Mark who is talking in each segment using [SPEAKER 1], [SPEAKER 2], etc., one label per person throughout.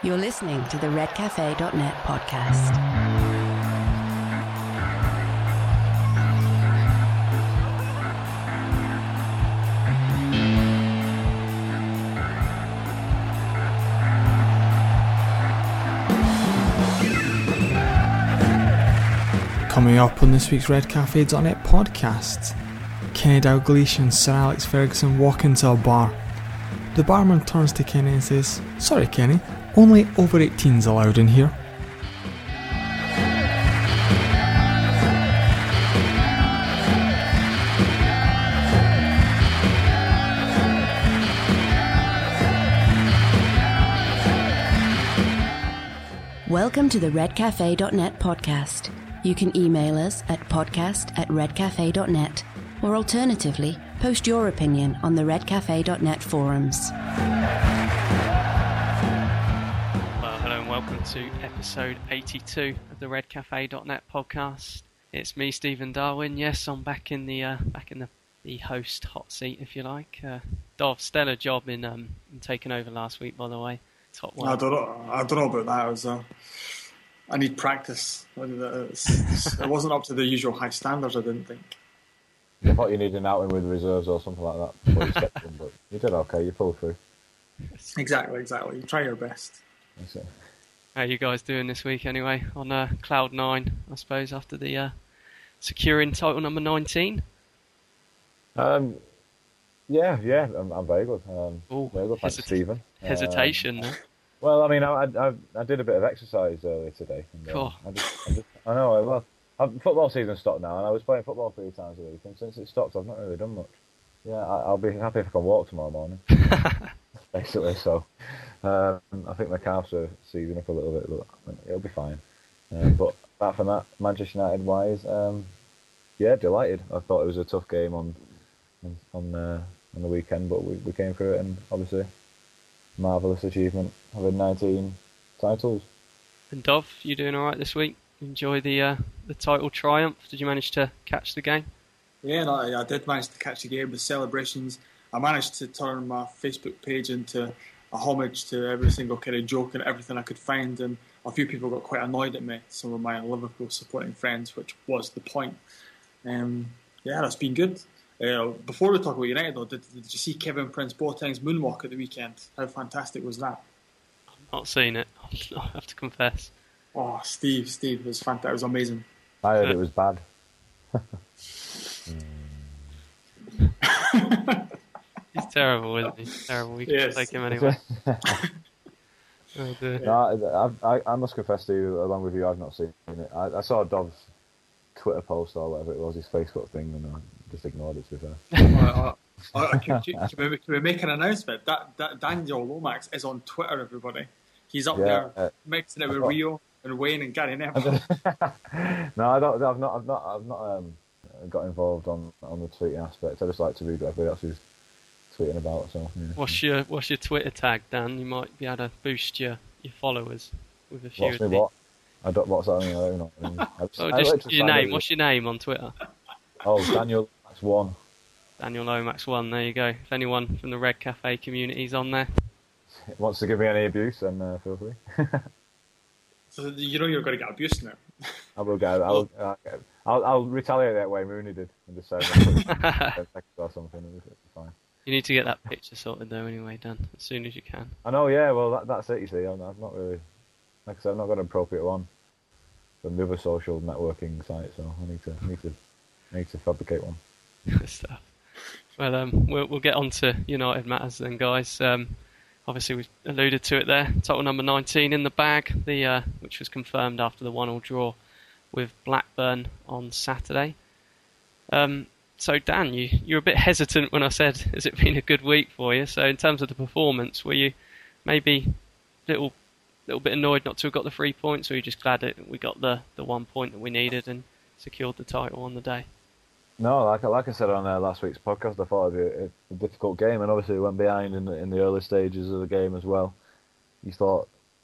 [SPEAKER 1] You're listening to the redcafe.net podcast.
[SPEAKER 2] Coming up on this week's redcafe.net podcast, Kenny Dalglish and Sir Alex Ferguson walk into a bar. The barman turns to Kenny and says, "Sorry Kenny, only over 18s allowed in here."
[SPEAKER 1] Welcome to the redcafe.net podcast. You can email us at podcast@redcafe.net, or alternatively, post your opinion on the redcafe.net forums.
[SPEAKER 3] Well, hello and welcome to episode 82 of the redcafe.net podcast. It's me, Stephen Darwin. Yes, I'm back in the host hot seat, if you like. Dov, stellar job in taking over last week, by the way. Top one.
[SPEAKER 4] I don't know about that. I need practice. It wasn't up to the usual high standards, I didn't think.
[SPEAKER 5] I thought you needed an outing with reserves or something like that before you stepped in, but you did okay, you pulled through.
[SPEAKER 4] Exactly. You try your best.
[SPEAKER 5] That's it.
[SPEAKER 3] How are you guys doing this week anyway? On cloud 9, I suppose, after the securing title number 19?
[SPEAKER 5] Yeah, I'm very good. Very good, thanks Stephen.
[SPEAKER 3] Hesitation there.
[SPEAKER 5] Well, I mean, I did a bit of exercise earlier today. And,
[SPEAKER 3] cool.
[SPEAKER 5] I know, football season stopped now, and I was playing football 3 times a week, and since it stopped, I've not really done much. Yeah, I'll be happy if I can walk tomorrow morning, basically. So, I think my calves are seizing up a little bit, but it'll be fine. But apart from that, Manchester United wise, delighted. I thought it was a tough game on the weekend, but we came through it, and obviously, marvellous achievement, having 19 titles.
[SPEAKER 3] And Dov, you doing all right this week? Enjoy the title triumph. Did you manage to catch the game?
[SPEAKER 4] Yeah, I did manage to catch the game with celebrations. I managed to turn my Facebook page into a homage to every single kind of joke and everything I could find, and a few people got quite annoyed at me, some of my Liverpool supporting friends, which was the point. That's been good. Before we talk about United though, did you see Kevin Prince Boateng's moonwalk at the weekend? How fantastic was that?
[SPEAKER 3] I've not seen it, I have to confess.
[SPEAKER 4] Oh, Steve, it was fantastic. It was amazing.
[SPEAKER 5] I heard it was bad.
[SPEAKER 3] He's terrible, isn't he? Terrible. We can take him anyway. Oh, dear.
[SPEAKER 5] No, I must confess to you, along with you, I've not seen it. I saw Dov's Twitter post or whatever it was, his Facebook thing, and I just ignored it, to be fair.
[SPEAKER 4] Can we make an announcement? That Daniel Lomax is on Twitter, everybody. He's up there mixing it with Rio and Wayne and Gary Neville.
[SPEAKER 5] No, I've not got involved on the tweeting aspect. I just like to read what everybody else is tweeting about. So, yeah.
[SPEAKER 3] What's your Twitter tag, Dan? You might be able to boost your followers with a few.
[SPEAKER 5] What's that?
[SPEAKER 3] Just your name. What's your name on Twitter?
[SPEAKER 5] Oh, Daniel Lomax 1.
[SPEAKER 3] Daniel Lomax 1. There you go. If anyone from the Red Cafe community is on there,
[SPEAKER 5] wants to give me any abuse, then feel free.
[SPEAKER 4] So you're going to get abused now.
[SPEAKER 5] I will get. I'll retaliate that way Rooney did and just say or something. It'll be fine.
[SPEAKER 3] You need to get that picture sorted though, anyway, Dan, as soon as you can.
[SPEAKER 5] I know. Yeah. Well, that's it. You see, I've not really, like I said, I've not got an appropriate one from the other social networking site, so I need to fabricate one.
[SPEAKER 3] Good stuff. Well, we'll get on to United matters then, guys. Obviously, we've alluded to it there. Title number 19 in the bag, which was confirmed after the 1-1 draw with Blackburn on Saturday. So, Dan, you were a bit hesitant when I said, has it been a good week for you? So, in terms of the performance, were you maybe a little bit annoyed not to have got the 3 points, or were you just glad that we got the 1 point that we needed and secured the title on the day?
[SPEAKER 5] No, like I said on last week's podcast, I thought it'd be a difficult game, and obviously we went behind in the early stages of the game as well. You saw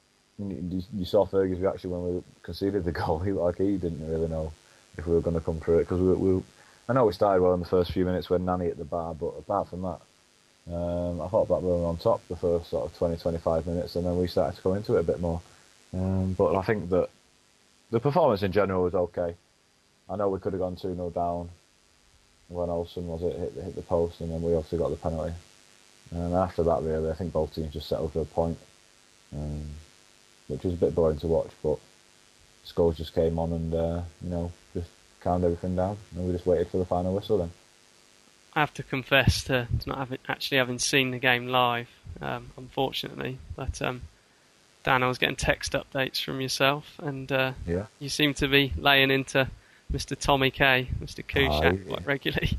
[SPEAKER 5] Fergie's reaction when we conceded the goal. He didn't really know if we were going to come through it, because I know we started well in the first few minutes when Nani hit the bar, but apart from that, I thought Blackburn were on top the first sort of 20-25 minutes, and then we started to go into it a bit more. But I think that the performance in general was okay. I know we could have gone 2-0 down when Olsen hit the post, and then we obviously got the penalty. And after that, really, I think both teams just settled to a point, which was a bit boring to watch. But Scholes just came on and just calmed everything down, and we just waited for the final whistle then.
[SPEAKER 3] I have to confess to not having seen the game live, unfortunately. But Dan, I was getting text updates from yourself, and you seem to be laying into Mr. Tommy K, Mr. Kuszczak, quite regularly.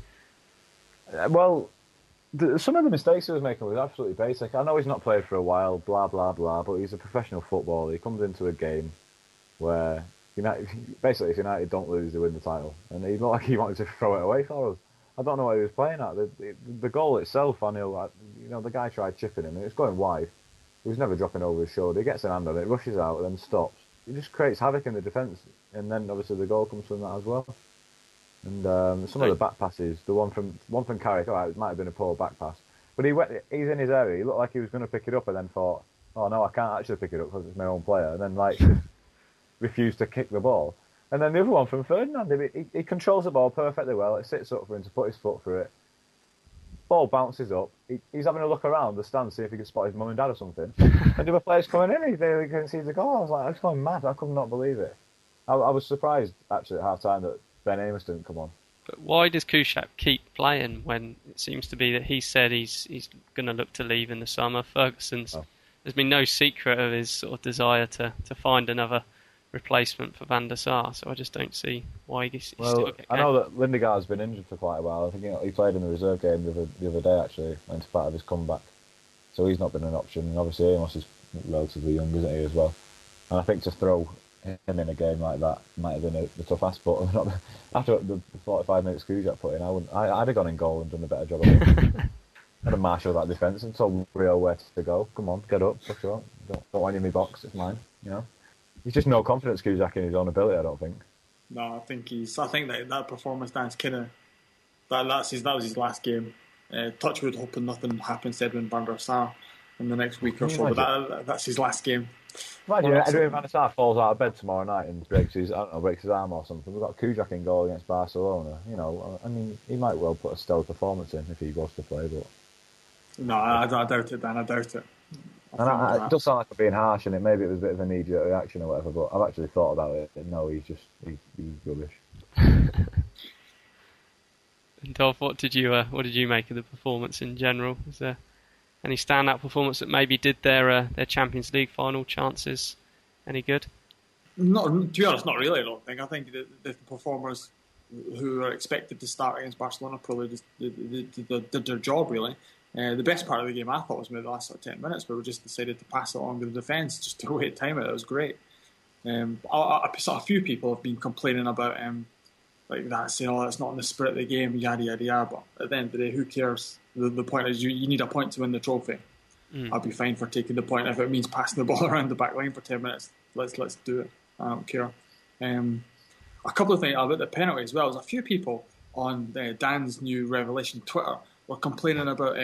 [SPEAKER 5] Well, some of the mistakes he was making was absolutely basic. I know he's not played for a while, blah, blah, blah, but he's a professional footballer. He comes into a game where basically if United don't lose, they win the title. And he looked like he wanted to throw it away for us. I don't know what he was playing at. The goal itself, I know, the guy tried chipping him, and it was going wide. He was never dropping over his shoulder. He gets an hand on it, rushes out, and then stops. It just creates havoc in the defence, and then obviously the goal comes from that as well. And some of the back passes, the one from Carrick, it might have been a poor back pass, but he's in his area. He looked like he was going to pick it up, and then thought, "Oh no, I can't actually pick it up because it's my own player," and then refused to kick the ball. And then the other one from Ferdinand, he controls the ball perfectly well. It sits up for him to put his foot through it. Ball bounces up. He's having a look around the stand, see if he can spot his mum and dad or something. And the other player's coming in, he can see the goal. I was like, I was going mad. I could not believe it. I was surprised, actually, at half-time that Ben Amos didn't come on.
[SPEAKER 3] But why does Kuszczak keep playing when it seems to be that he said he's going to look to leave in the summer? There's been no secret of his sort of desire to find another replacement for Van der Sar, so I just don't see why he's still getting.
[SPEAKER 5] I know that Lindegaard's been injured for quite a while. I think he played in the reserve game the other day, actually, and it's part of his comeback. So he's not been an option. And obviously Amos is relatively young, isn't he, as well? And I think to throw him in a game like that might have been the tough ask, but after the 45 minutes Kuszczak put in, I'd have gone in goal and done a better job of it. I'd have marshalled that defence and told Rio where to go. Come on, get up, push up. Don't want you in my box, it's mine, He's just no confidence, Kuszczak, in his own ability, I don't think.
[SPEAKER 4] No, I think that performance dance that was his last game. Touchwood, hoping nothing happens to Edwin van der Sar in the next week or so, but that's his last game.
[SPEAKER 5] Imagine Edwin van der Sar falls out of bed tomorrow night and breaks his arm or something. We've got Kuszczak in goal against Barcelona. I mean, he might well put a stellar performance in if he goes to play, but...
[SPEAKER 4] No, I doubt it, Dan. I doubt it.
[SPEAKER 5] It does sound like I'm being harsh, and maybe it was a bit of a knee-jerk reaction or whatever, but I've actually thought about it. No, he's rubbish.
[SPEAKER 3] And Dolph, what did you make of the performance in general? Was there any standout performance that maybe did their Champions League final chances any good?
[SPEAKER 4] No, to be honest, not really. I think the performers who are expected to start against Barcelona probably just did their job, really. The best part of the game, I thought, was maybe the last 10 minutes, where we just decided to pass it along to the defence just to wait time it. It was great. I saw a few people have been complaining about like that, saying, "Oh, that's not in the spirit of the game," yada yada yada. But at the end of the day, who cares? The point is, you need a point to win the trophy. I'll be fine for taking the point if it means passing the ball around the back line for 10 minutes. Let's do it. I don't care. A couple of things about the penalty as well. There's a few people on Dan's new revelation Twitter were complaining about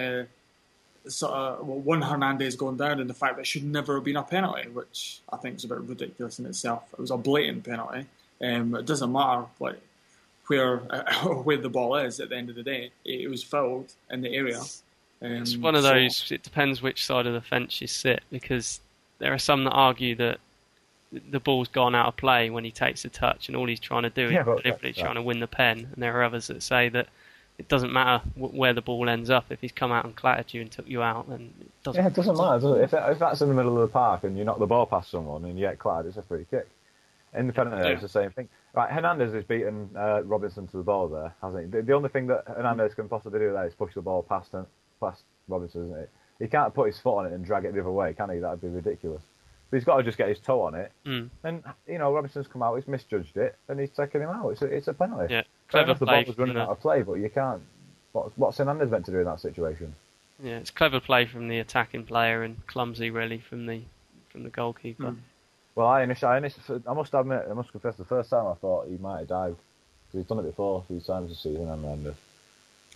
[SPEAKER 4] Juan Hernandez going down and the fact that it should never have been a penalty, which I think is a bit ridiculous in itself. It was a blatant penalty. It doesn't matter where the ball is at the end of the day. It was fouled in the area.
[SPEAKER 3] It's one of those, it depends which side of the fence you sit, because there are some that argue that the ball's gone out of play when he takes a touch and all he's trying to do is deliberately trying to win the pen, and there are others that say that it doesn't matter where the ball ends up. If he's come out and clattered you and took you out, then it doesn't.
[SPEAKER 5] Yeah, it doesn't matter, does it? If that's in the middle of the park and you knock the ball past someone and you get clattered, it's a free kick. In the penalty area, it's the same thing. Right, Hernandez has beaten Robinson to the ball there, hasn't he? The only thing that Hernandez can possibly do there is push the ball past Robinson, isn't it? He can't put his foot on it and drag it the other way, can he? That'd be ridiculous. But he's got to just get his toe on it. And, Robinson's come out, he's misjudged it, and he's taken him out. It's a penalty.
[SPEAKER 3] Yeah, clever
[SPEAKER 5] the
[SPEAKER 3] play.
[SPEAKER 5] The ball was running out of play, but you can't... What's Hernandez meant to do in that situation?
[SPEAKER 3] Yeah, it's clever play from the attacking player and clumsy, really, from the goalkeeper.
[SPEAKER 5] Well, I must admit, I must confess, the first time I thought he might have dived. Because he's done it before a few times this season, Hernandez.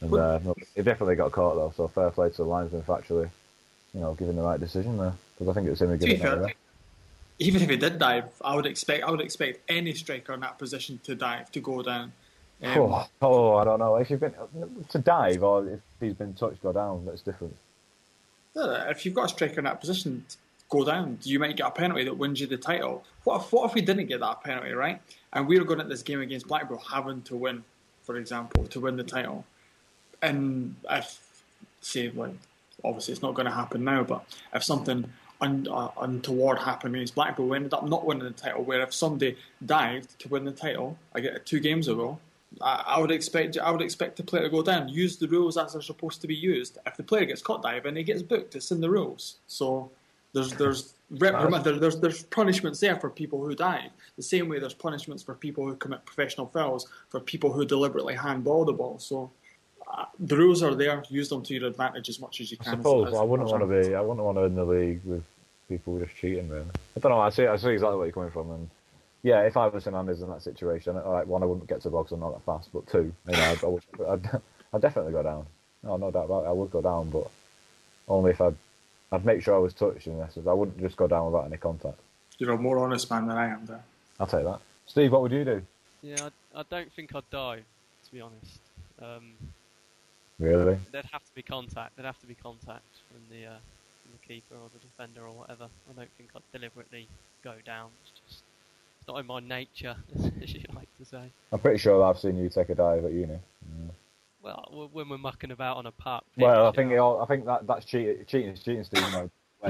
[SPEAKER 5] And he definitely got caught though, so fair play to the linesman for actually, giving the right decision there. Because I think it was him who gave it there.
[SPEAKER 4] Even if he did dive, I would expect any striker in that position to dive, to go down.
[SPEAKER 5] I don't know. If you've been to dive or if he's been touched, go down. That's different.
[SPEAKER 4] If you've got a striker in that position, go down. You might get a penalty that wins you the title. What if we didn't get that penalty, right? And we were going at this game against Blackpool having to win, for example, to win the title. And obviously it's not going to happen now, but if something untoward happened against Blackpool, we ended up not winning the title, where if somebody dived to win the title, I get it 2 games ago, I would expect the player to go down, use the rules as they're supposed to be used. If the player gets caught diving, he gets booked. It's in the rules. So there's punishments there for people who dive. The same way there's punishments for people who commit professional fouls, for people who deliberately handball the ball. So the rules are there. Use them to your advantage as much as you can.
[SPEAKER 5] I suppose I wouldn't want to be in the league with people just cheating. Really, I don't know. I see exactly where you're coming from, and yeah, if I was Hernandez in that situation, one, I wouldn't get to the box, I'm not that fast, but 2, I'd definitely go down. No doubt about it. I would go down, but only if I'd make sure I was touched in this. I wouldn't just go down without any contact.
[SPEAKER 4] You're a more honest man than I am there.
[SPEAKER 5] I'll take that. Steve, what would you do?
[SPEAKER 3] Yeah, I don't think I'd dive, to be honest.
[SPEAKER 5] Really?
[SPEAKER 3] There'd have to be contact. There'd have to be contact from the keeper or the defender or whatever. I don't think I'd deliberately go down. It's not in my nature, as you like to say.
[SPEAKER 5] I'm pretty sure I've seen you take a dive at uni. Yeah.
[SPEAKER 3] Well, when we're mucking about on a park.
[SPEAKER 5] Well, I think that's cheating, Steve.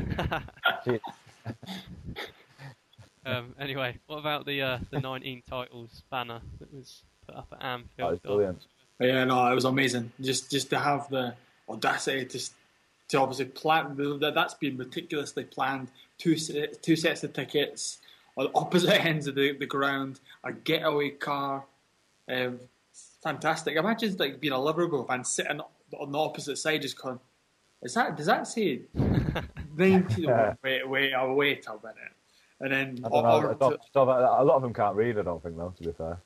[SPEAKER 3] Anyway, what about the 19 titles banner that was put up at Anfield?
[SPEAKER 5] That was brilliant.
[SPEAKER 4] Yeah, no, it was amazing. Just to have the audacity to obviously plan that's been meticulously planned. Two sets of tickets on opposite ends of the ground, a getaway car. Fantastic. Imagine being a Liverpool fan sitting on the opposite side, just going, does that say 19? Wait a minute. And then
[SPEAKER 5] a lot of them can't read, I don't think, though, to be fair.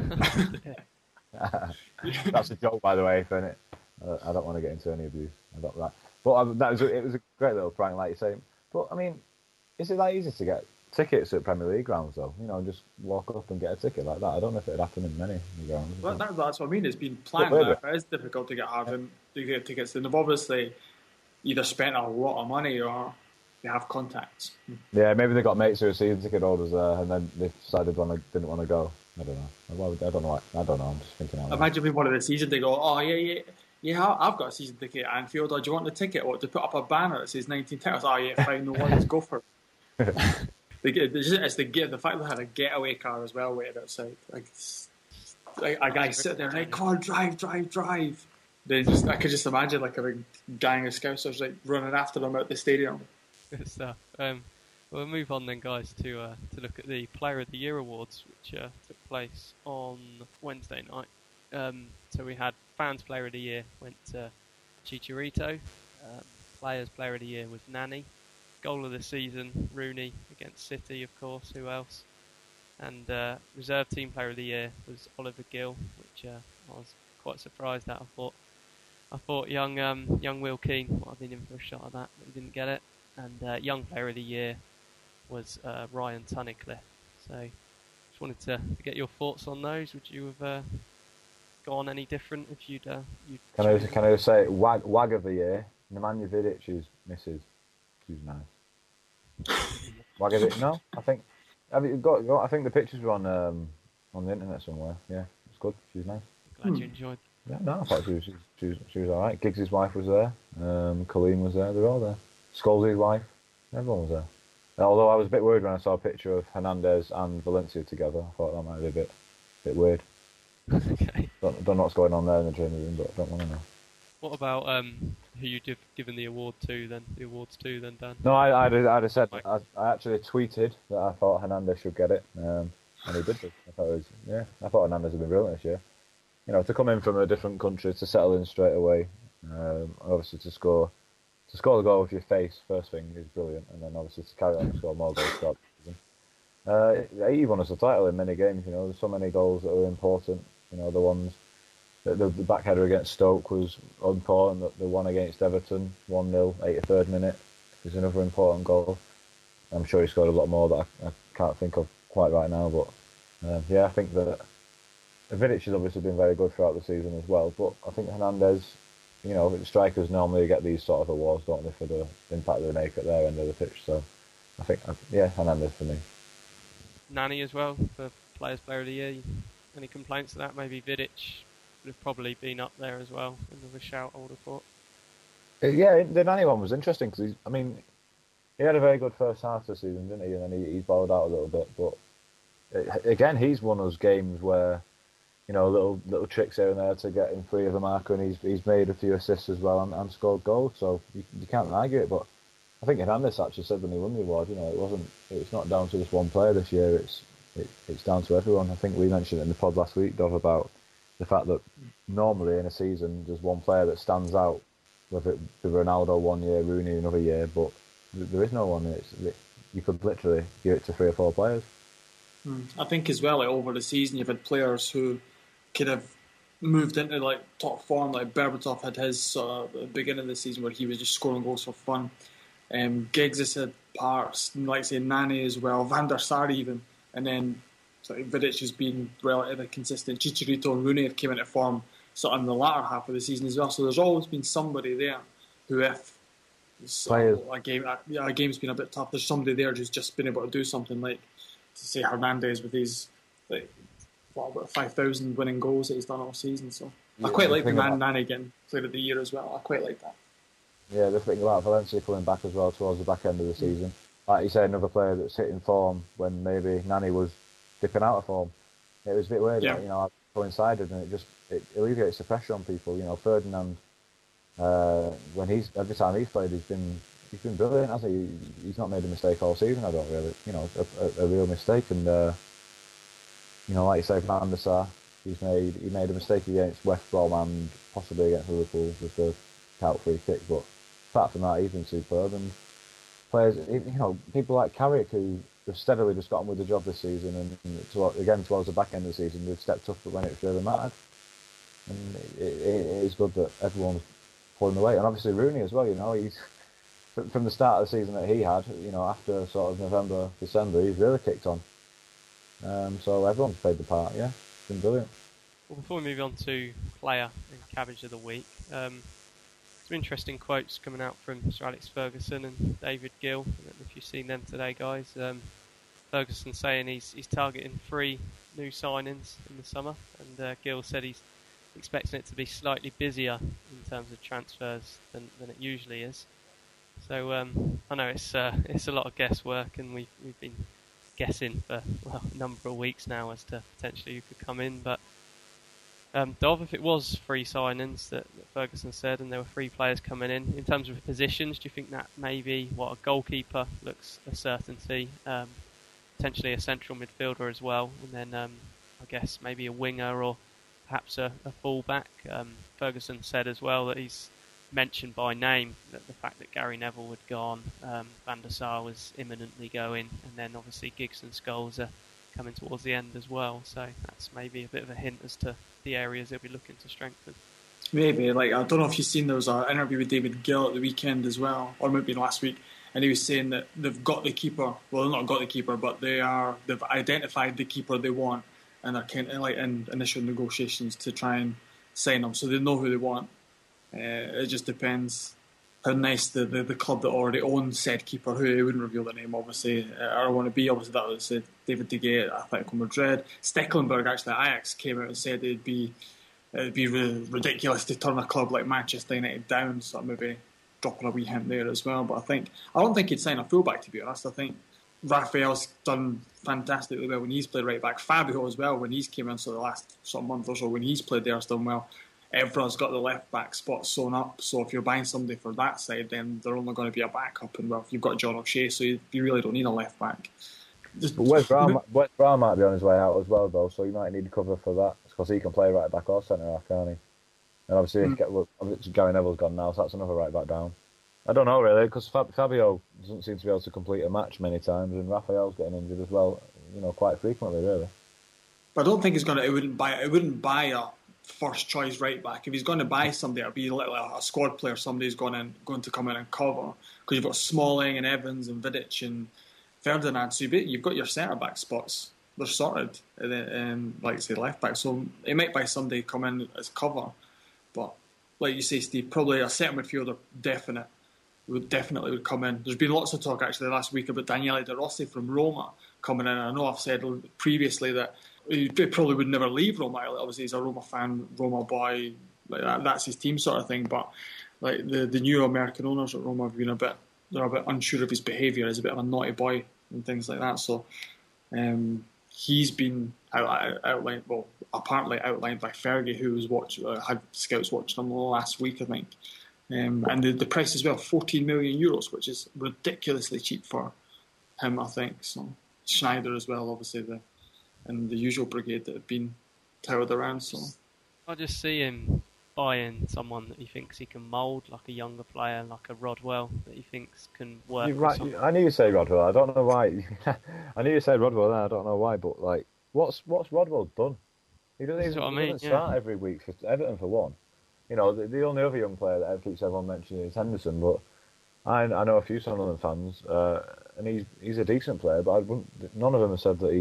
[SPEAKER 5] That's a joke, by the way, isn't it? I don't want to get into any abuse. But it was a great little prank, like you say. But I mean, is it that easy to get tickets at Premier League grounds, though? Just walk up and get a ticket like that. I don't know if it'd happen in many grounds.
[SPEAKER 4] Well, that's what I mean. It's been planned. It is difficult to get tickets, and they've obviously either spent a lot of money or they have contacts.
[SPEAKER 5] Yeah, maybe they got mates who are season ticket holders there, and then they decided didn't want to go. I don't know. I don't know. I'm just thinking out loud.
[SPEAKER 4] Imagine being one of the season they go, oh yeah, I've got a season ticket at Anfield. Or do you want the ticket? Or to put up a banner that says 19 titles? Oh yeah, fine, no worries, go for it. It's the fact they had a getaway car as well waiting outside. A guy sitting there like, come on, drive. I could just imagine a big gang of Scousers running after them out the stadium.
[SPEAKER 3] Good stuff. We'll move on then, guys, to look at the Player of the Year awards, which took place on Wednesday night. So we had Fans Player of the Year went to Chicharito. Players Player of the Year was Nani. Goal of the season, Rooney against City, of course. Who else? And Reserve Team Player of the Year was Oliver Gill, which I was quite surprised at. I thought young Will Keane might have been in for a shot at that, but he didn't get it. And Young Player of the Year was Ryan Tunnicliffe. So just wanted to get your thoughts on those. Would you have gone any different if you'd
[SPEAKER 5] Can I just say wag of the year, Nemanja Vidic is Mrs. She's nice. Wag of it? No, I think. Have you got? I think the pictures were on the internet somewhere. Yeah, it's good. She's nice.
[SPEAKER 3] Glad you enjoyed.
[SPEAKER 5] Yeah, no, I thought she was all right. Giggs' wife was there. Colleen was there. They were all there. Scholes' wife. Everyone was there. Although I was a bit worried when I saw a picture of Hernandez and Valencia together. I thought that might be a bit weird.
[SPEAKER 3] Okay.
[SPEAKER 5] Don't know what's going on there in the training room, but I don't want to know.
[SPEAKER 3] What about who you'd given the award to then? The awards to then, Dan?
[SPEAKER 5] No, I'd have said I actually tweeted that I thought Hernandez should get it, and he did. I thought Hernandez had been brilliant this year. To come in from a different country, to settle in straight away, obviously to score the goal with your face first thing is brilliant, and then obviously to carry on and score more goals throughout the season. He won us a title in many games. There's so many goals that are important. The ones The back header against Stoke was important. The one against Everton, 1-0, 83rd minute, is another important goal. I'm sure he scored a lot more that I can't think of quite right now. But I think that Vidic has obviously been very good throughout the season as well. But I think Hernandez, strikers normally get these sort of awards, don't they, for the impact they make at their end of the pitch. So I think, Hernandez for me.
[SPEAKER 3] Nani as well for Players Player of the Year. Any complaints to that? Maybe Vidic would have probably been up there as well. Another shout, I would have thought.
[SPEAKER 5] Yeah, the Nani one was interesting because he had a very good first half of the season, didn't he? And then he's bowled out a little bit, but again, he's one of those games where little tricks here and there to get him free of the marker, and he's made a few assists as well and scored goals. So you can't argue it. But I think Hernandez actually said when he won the award, it's not down to just one player this year. It's down to everyone. I think we mentioned it in the pod last week, Dov, about the fact that normally in a season there's one player that stands out, whether it be Ronaldo one year, Rooney another year, but there is no one. You could literally give it to 3 or 4 players.
[SPEAKER 4] I think as well, over the season, you've had players who could have moved into top form. Like Berbatov had his at the beginning of the season where he was just scoring goals for fun. Giggs has had parts, like say Nani as well, Van der Sar even, and then Vidic has been relatively consistent. Chicharito and Rooney have came into form sort of in the latter half of the season as well. So there's always been somebody there who, if a game's been a bit tough, there's somebody there who's just been able to do something, like to say Hernandez with his 5,000 winning goals that he's done all season. So I quite like the Nani getting Player of the Year as well. I quite like that.
[SPEAKER 5] Yeah, the thing about Valencia coming back as well towards the back end of the season. Like you said, another player that's hitting form when maybe Nani was dipping out of form. It was a bit weird, coincided, and it alleviates the pressure on people. Ferdinand, every time he's played, he's been brilliant, hasn't he? He's not made a mistake all season. I don't really, a real mistake. And like you say, Van der Sar, he made a mistake against West Brom and possibly against Liverpool with the out free kick. But apart from that, he's been superb. And players, people like Carrick, who have steadily just got on with the job this season, and again towards the back end of the season, they've stepped up when it's really mattered. And it is good that everyone's pulling the weight, and obviously Rooney as well. He's from the start of the season that he had. After sort of November, December, he's really kicked on. So everyone's played the part. Yeah, it's been brilliant.
[SPEAKER 3] Well, before we move on to player and cabbage of the week, some interesting quotes coming out from Sir Alex Ferguson and David Gill. I don't know if you've seen them today, guys. Ferguson saying he's targeting 3 new signings in the summer, and Gill said he's expecting it to be slightly busier in terms of transfers than it usually is. So I know it's a lot of guesswork, and we've been guessing for a number of weeks now as to potentially who could come in. But Dov, if it was 3 signings that Ferguson said, and there were 3 players coming in terms of positions, do you think that maybe a goalkeeper looks a certainty, potentially a central midfielder as well, and then I guess maybe a winger or perhaps a full-back? Ferguson said as well that he's mentioned by name that the fact that Gary Neville had gone, Van der Sar was imminently going, and then obviously Giggs and Scholes are coming towards the end as well. So that's maybe a bit of a hint as to the areas they'll be looking to strengthen. Maybe,
[SPEAKER 4] I don't know if you've seen, there was an interview with David Gill at the weekend as well, or maybe last week, and he was saying that they've got the keeper. Well, they've not got the keeper, but they've identified the keeper they want, and they're kind of in initial negotiations to try and sign him, so they know who they want. It just depends how nice the club that already owns said keeper, who I wouldn't reveal the name obviously, I want to be. Obviously that was David De Gea at Atletico Madrid. Stecklenburg actually at Ajax came out and said it'd be really ridiculous to turn a club like Manchester United down, so maybe dropping a wee hint there as well. But I don't think he'd sign a fullback, to be honest. I think Raphael's done fantastically well when he's played right back. Fabio as well, when he's came in, so the last sort of month or so when he's played there, has done well. Evra's got the left back spot sewn up, so if you're buying somebody for that side, then they're only going to be a backup. And well, if you've got John O'Shea, so you really don't need a left back.
[SPEAKER 5] But West Brom might be on his way out as well, though, so you might need cover for that, because he can play right back or centre half, can't he? And obviously, Gary Neville's gone now, so that's another right back down. I don't know really, because Fabio doesn't seem to be able to complete a match many times, and Raphael's getting injured as well, quite frequently, really.
[SPEAKER 4] But I don't think it wouldn't buy first choice right back. If he's going to buy somebody, it'll be like a squad player. Somebody's going to come in and cover, because you've got Smalling and Evans and Vidic and Ferdinand. So you've got your centre back spots. They're sorted, like I say, left back. So he might buy somebody come in as cover, but like you say, Steve, probably a centre midfielder definitely would come in. There's been lots of talk actually last week about Daniele De Rossi from Roma coming in. I know I've said previously that he probably would never leave Roma. Obviously, he's a Roma fan, Roma boy, like that's his team sort of thing. But like the new American owners at Roma have been a bit unsure of his behaviour. He's a bit of a naughty boy and things like that. So he's been outlined, well, apparently outlined by Fergie, who was had scouts watching him last week, I think. And the price as well, 14 million euros, which is ridiculously cheap for him, I think. So Schneider as well, obviously, and the usual brigade that have been touted around. So
[SPEAKER 3] I just see him buying someone that he thinks he can mould, like a younger player, like a Rodwell, that he thinks can work.
[SPEAKER 5] Right, I knew you'd say Rodwell. I don't know why. I knew you'd say Rodwell there. I don't know why, but like, what's Rodwell done? He doesn't start every week for Everton for one. You know, the only other young player that keeps everyone mentioning is Henderson, but I know a few Sunderland fans, and he's a decent player, but none of them have said that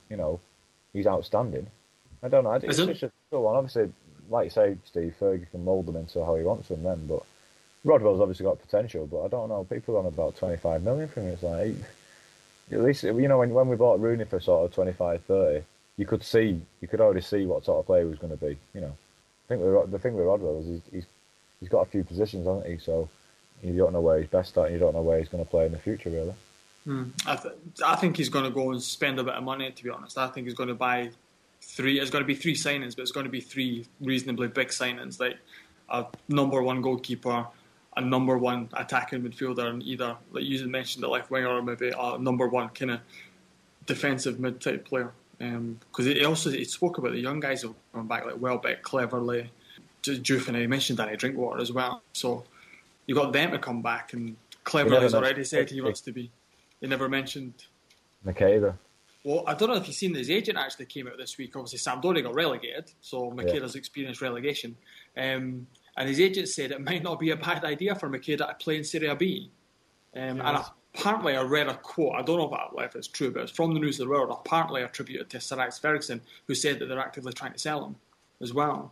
[SPEAKER 5] he's outstanding. I don't know. It's just a good one. Obviously, like you say, Steve, Fergie can mould them into how he wants them then, but Rodwell's obviously got potential, but I don't know. People are on about 25 million for him. It's like, at least, when we bought Rooney for sort of 25, 30, you could already see what sort of player he was going to be, I think the thing with Rodwell is he's got a few positions, hasn't he? So you don't know where he's best at, and you don't know where he's going to play in the future, really.
[SPEAKER 4] I think he's going to go and spend a bit of money, to be honest. I think he's going to buy three. It's going to be three signings, but it's going to be three reasonably big signings, like a number one goalkeeper, a number one attacking midfielder, and either, like you mentioned, a left winger, or maybe a number one kind of defensive mid-type player. Because he spoke about the young guys who are coming back, like Welbeck, Cleverley, Dufin. He mentioned Danny Drinkwater as well. So you got them to come back, and Cleverley's already said he wants to be. He never mentioned
[SPEAKER 5] Makeda.
[SPEAKER 4] Well, I don't know if you've seen his agent actually came out this week. Obviously, Sampdoria got relegated, so Makeda's experienced relegation. And his agent said it might not be a bad idea for Makeda to play in Serie B. And apparently I read a quote, I don't know if it's true, but it's from the News of the World, apparently attributed to Sir Alex Ferguson, who said that they're actively trying to sell him as well.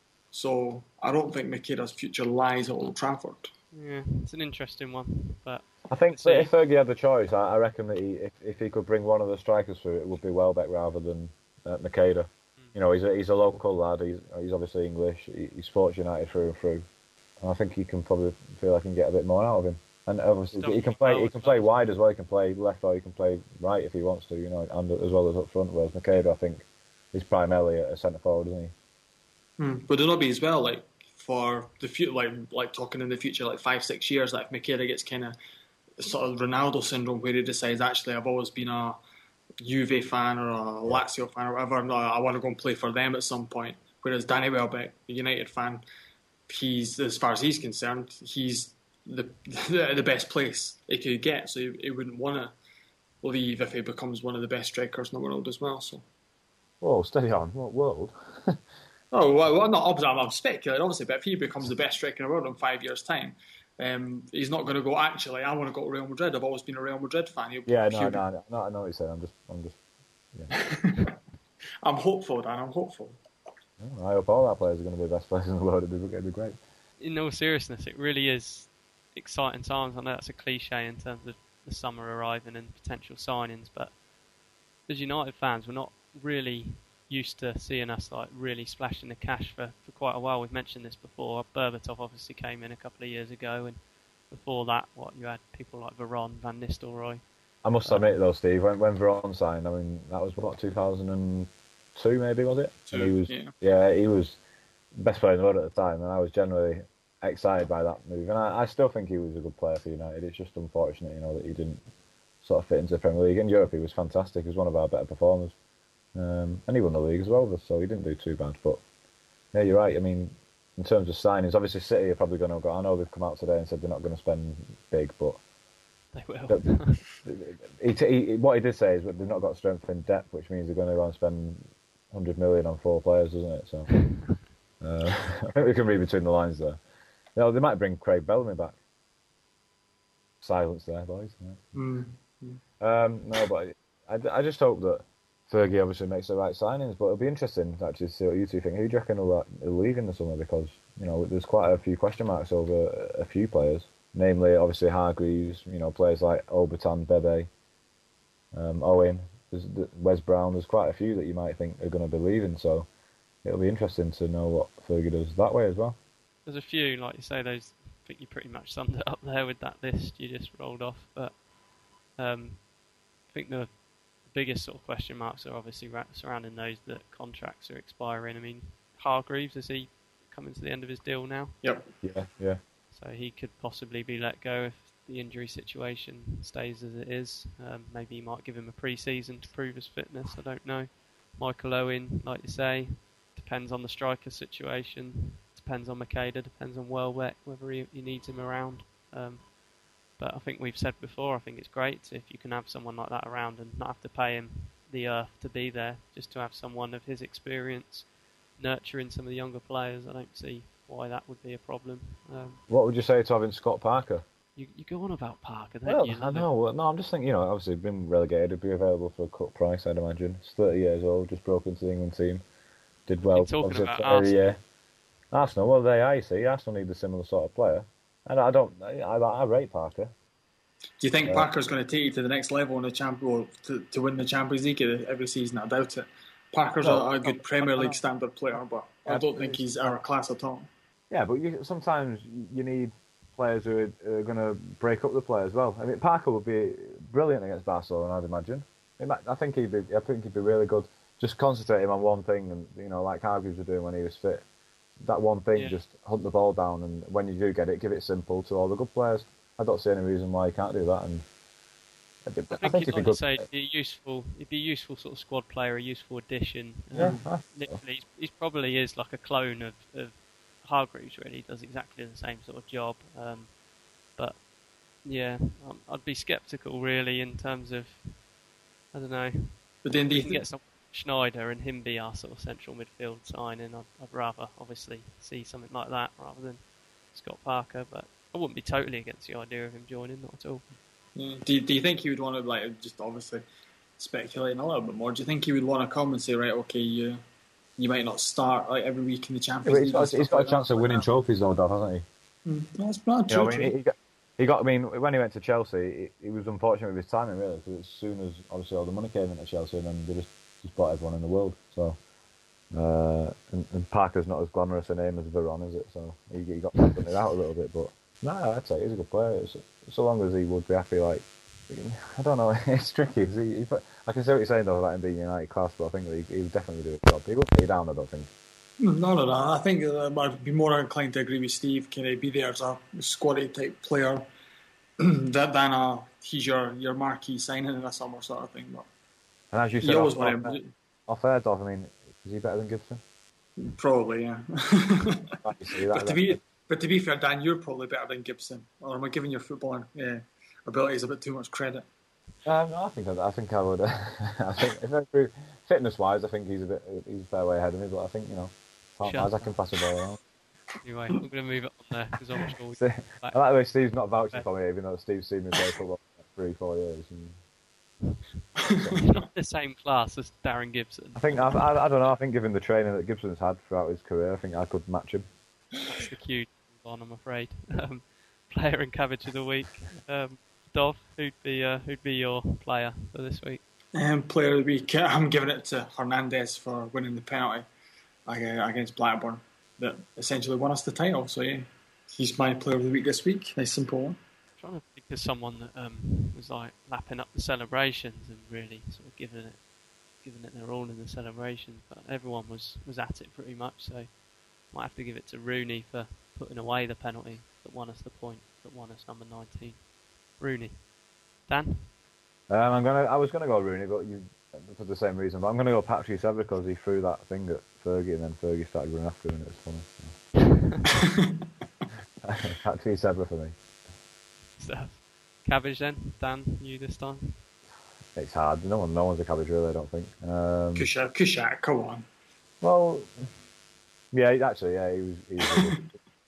[SPEAKER 4] So I don't think Makeda's future lies at Old Trafford.
[SPEAKER 3] Yeah, it's an interesting one. But
[SPEAKER 5] I think if Fergie had the choice, I reckon that if he could bring one of the strikers through, it would be Welbeck rather than Makeda. He's a local lad, he's obviously English, he's Sports United through and through. And I think he can probably feel like he can get a bit more out of him. And obviously, he can play wide as well. He can play left or he can play right if he wants to, and as well as up front. Whereas Makeda, I think, is primarily a centre forward, isn't he?
[SPEAKER 4] But there'll be as well, like for the future, like talking in the future, like 5-6 years, like if Makeda gets kind of sort of Ronaldo syndrome, where he decides, actually, I've always been a Juve fan or a Lazio fan or whatever. No, I want to go and play for them at some point. Whereas Danny Welbeck, the United fan, he's, as far as he's concerned, he's the best place he could get, so he wouldn't want to leave if he becomes one of the best strikers in the world as well. So,
[SPEAKER 5] whoa, steady on, what world?
[SPEAKER 4] Oh well, not obviously, I'm speculating, obviously, but if he becomes the best striker in the world in 5 years' time, he's not going to go, actually, I want to go to Real Madrid. I've always been a Real Madrid fan.
[SPEAKER 5] I know what you're saying. I'm just yeah.
[SPEAKER 4] I'm hopeful, Dan. I'm hopeful.
[SPEAKER 5] I hope all our players are going to be the best players in the world. It'd be great.
[SPEAKER 3] In all seriousness, it really is exciting times. I know that's a cliche in terms of the summer arriving and potential signings, but as United fans, we're not really used to seeing us like really splashing the cash for quite a while. We've mentioned this before. Berbatov obviously came in a couple of years ago, and before that, you had people like Veron, Van Nistelrooy.
[SPEAKER 5] I must admit though, Steve, when Veron signed, I mean, that was what, 2002 maybe, was it? And he was the best player in the world at the time, and I was generally excited by that move, and I still think he was a good player for United. It's just unfortunate, that he didn't sort of fit into the Premier League. In Europe, he was fantastic. He was one of our better performers, and he won the league as well, so he didn't do too bad. But yeah, you're right. I mean, in terms of signings, obviously City are probably going to go. I know they've come out today and said they're not going to spend big, but
[SPEAKER 3] they will.
[SPEAKER 5] What he did say is that they've not got strength in depth, which means they're going to go and spend 100 million on 4 players, doesn't it? So I think we can read between the lines there. They might bring Craig Bellamy back. Silence there, boys. Yeah. No, but I just hope that Fergie obviously makes the right signings, but it'll be interesting to actually see what you two think. Who do you reckon will leave in the summer? Because, there's quite a few question marks over a few players, namely, obviously, Hargreaves, players like Obertan, Bebe, Owen, Wes Brown. There's quite a few that you might think are going to be leaving, so it'll be interesting to know what Fergie does that way as well.
[SPEAKER 3] There's a few, like you say, I think you pretty much summed it up there with that list you just rolled off, but I think the biggest sort of question marks are obviously surrounding those that contracts are expiring. I mean, Hargreaves, is he coming to the end of his deal now?
[SPEAKER 4] Yep.
[SPEAKER 5] Yeah.
[SPEAKER 3] So he could possibly be let go if the injury situation stays as it is. Maybe you might give him a pre-season to prove his fitness, I don't know. Michael Owen, like you say, depends on the striker situation, depends on Makeda, depends on Welbeck, whether he needs him around. But I think we've said before, I think it's great if you can have someone like that around and not have to pay him the earth to be there, just to have someone of his experience nurturing some of the younger players. I don't see why that would be a problem.
[SPEAKER 5] What would you say to having Scott Parker?
[SPEAKER 3] You go on about Parker, don't you?
[SPEAKER 5] I know. No, I'm just thinking, obviously been relegated, he'd be available for a cut price, I'd imagine. He's 30 years old, just broke into the England team. Did well.
[SPEAKER 3] Talking about Arsenal.
[SPEAKER 5] Arsenal, well, I see. Arsenal need a similar sort of player. And I rate Parker.
[SPEAKER 4] Do you think Parker's going to take you to the next level in the to win the Champions League every season? I doubt it. Parker's a good Premier League standard player, but I don't think he's our class at all.
[SPEAKER 5] Yeah, but sometimes you need players who are going to break up the play as well. I mean, Parker would be brilliant against Barcelona, I'd imagine. I think he'd be really good. Just concentrating on one thing, and like Hargreaves was doing when he was fit. That one thing, just hunt the ball down, and when you do get it, give it simple to all the good players. I don't see any reason why you can't do that. And
[SPEAKER 3] I think he'd be good. He'd be a useful sort of squad player, a useful addition. Literally, he probably is like a clone of Hargreaves. Really, he does exactly the same sort of job. But yeah, I'd be sceptical really in terms of, I don't know.
[SPEAKER 4] But then
[SPEAKER 3] you can get someone like Schneider and him be our sort of central midfield signing. I'd rather obviously see something like that rather than Scott Parker. But I wouldn't be totally against the idea of him joining, not at all.
[SPEAKER 4] Yeah. Do you think he would want to, just obviously speculating a little bit more, do you think he would want to come and say, right, okay, you might not start every week in the Champions League?
[SPEAKER 5] He's got a chance of winning trophies, though, Dov, hasn't he?
[SPEAKER 4] That's not true.
[SPEAKER 5] When he went to Chelsea, he was unfortunate with his timing, really, because as soon as, obviously, all the money came into Chelsea, and then they just bought everyone in the world, so... and Parker's not as glamorous a name as Veron, is it? So he got it out a little bit, but no, I'd say he's a good player. So long as he would be happy, I don't know, it's tricky. I can see what you're saying though about him being United class, but I think that he would definitely do a job. He wouldn't be down, I don't think.
[SPEAKER 4] No. I think I'd be more inclined to agree with Steve. Can he be there as a squaddy type player than he's your marquee signing in the summer sort of thing? But
[SPEAKER 5] and as you said, off air, Dov, I mean, is he better than Gibson?
[SPEAKER 4] Probably, yeah. But to be fair, Dan, you're probably better than Gibson. Or am I giving your footballing abilities a bit too much credit?
[SPEAKER 5] No, I think I would. I think fitness-wise, I think he's a fair way ahead of me. But I think I can pass the ball around.
[SPEAKER 3] Anyway, I'm going to move it on there because I'm sure.
[SPEAKER 5] I like the way Steve's not vouching for me, even though Steve's seen me play football for 3-4 years.
[SPEAKER 3] He's not the same class as Darren Gibson.
[SPEAKER 5] I think I don't know. I think given the training that Gibson's had throughout his career, I think I could match him.
[SPEAKER 3] That's the cue on, I'm afraid. Player and cabbage of the week. Dov, who'd be your player for this week?
[SPEAKER 4] Player of the week. I'm giving it to Hernandez for winning the penalty against Blackburn that essentially won us the title. So yeah, he's my player of the week this week. Nice simple one.
[SPEAKER 3] I'm trying to think of someone that was like lapping up the celebrations and really sort of giving it their all in the celebrations, but everyone was at it pretty much. So might have to give it to Rooney for putting away the penalty that won us the point, that won us number 19. Rooney. Dan?
[SPEAKER 5] I was gonna go Rooney, but for the same reason. But I'm gonna go Patrice Evra because he threw that thing at Fergie, and then Fergie started running after him, and it was funny. So. Patrice Evra for me.
[SPEAKER 3] Stuff. Cabbage then, Dan. You this time?
[SPEAKER 5] It's hard. No one's a cabbage really. I don't think.
[SPEAKER 4] Kushak, come on.
[SPEAKER 5] Well, Yeah, actually, yeah, he was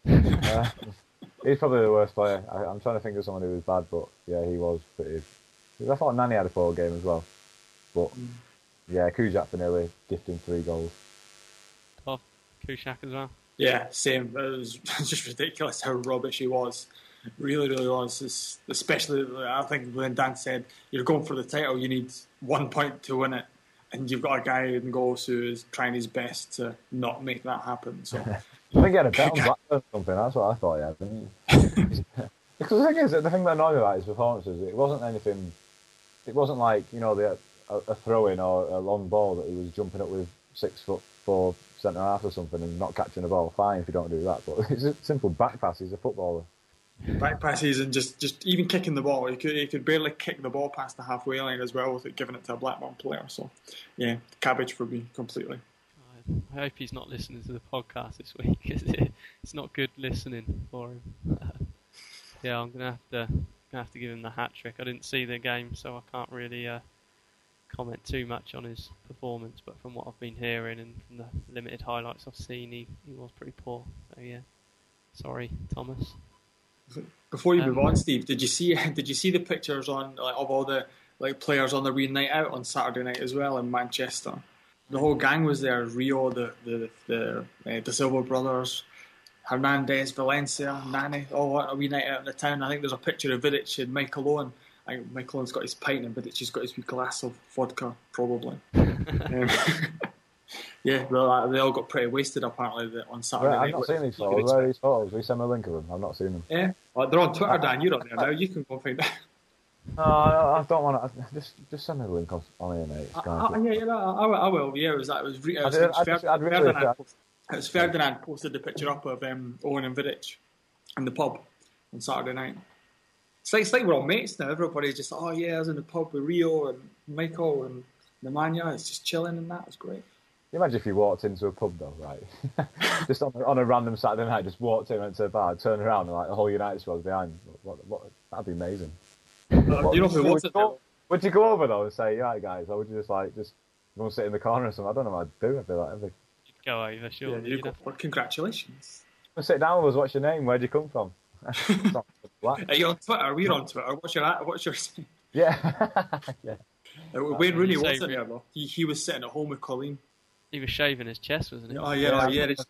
[SPEAKER 5] he's probably the worst player. I'm trying to think of someone who was bad, but yeah, he was pretty. I thought Nani had a poor game as well, but yeah, Kujak for nearly gifting 3 goals.
[SPEAKER 3] Oh, Kushak as well.
[SPEAKER 4] Yeah, same. It was just ridiculous how rubbish he was. Really, really was. Especially, I think when Dan said, you're going for the title, you need 1 point to win it. And you've got a guy in goals who is trying his best to not make that happen. So
[SPEAKER 5] I think he had a bet on Blackburn or something. That's what I thought he had, didn't he? Because the thing is, the thing that annoyed me about his performances, it wasn't anything. It wasn't like, you know, a throw-in or a long ball that he was jumping up with 6'4" centre half or something and not catching the ball. Fine if you don't do that, but it's a simple back pass. He's a footballer.
[SPEAKER 4] Back passes and just even kicking the ball. He could barely kick the ball past the halfway line as well without giving it to a Blackburn player. So, yeah, cabbage for me completely.
[SPEAKER 3] I hope he's not listening to the podcast this week, because it's not good listening for him. Yeah, I'm gonna have to give him the hat trick. I didn't see the game, so I can't really comment too much on his performance. But from what I've been hearing and from the limited highlights I've seen, he was pretty poor. So yeah, sorry, Thomas.
[SPEAKER 4] Before you move on, Steve, did you see the pictures of all the players on the Rio night out on Saturday night as well in Manchester? The whole gang was there. Rio, the Silva brothers, Hernandez, Valencia, Nani, all a wee night out in the town. I think there's a picture of Vidic and Michael Owen. I think Michael Owen's got his pint and Vidic's got his wee glass of vodka, probably. Yeah, well, they all got pretty wasted apparently on Saturday night.
[SPEAKER 5] I've not seen these photos. Where are these photos? Will you send me a link of them? I've not seen them.
[SPEAKER 4] Yeah, they're on Twitter, Dan. You're on there now. You can go find out.
[SPEAKER 5] No, I don't want to. Just send me the link on here, mate.
[SPEAKER 4] I will. Yeah, it was Ferdinand posted the picture up of Owen and Vidic in the pub on Saturday night. It's like we're all mates now. Everybody's just, oh yeah, I was in the pub with Rio and Michael and Nemanja. It's just chilling and that. It was great.
[SPEAKER 5] Can you imagine if you walked into a pub though, right? Just on a random Saturday night, just walked in, went to a bar, turned around, and like the whole United squad was behind. What, that'd be amazing.
[SPEAKER 4] You know who was it?
[SPEAKER 5] Would you go over though and say, "Yeah, guys," or would you just go and sit in the corner or something? I don't know what I'd do. I'd be like,
[SPEAKER 3] You'd go over, sure.
[SPEAKER 4] Yeah, you go. Well, congratulations.
[SPEAKER 5] Sit down with us. What's your name? Where'd you come from?
[SPEAKER 4] Are you on Twitter? We're on Twitter. What's your?
[SPEAKER 5] Yeah. Yeah.
[SPEAKER 4] Wayne Rooney wasn't there though. He was sitting at home with Colleen.
[SPEAKER 3] He was shaving his chest, wasn't he?
[SPEAKER 4] Oh yeah.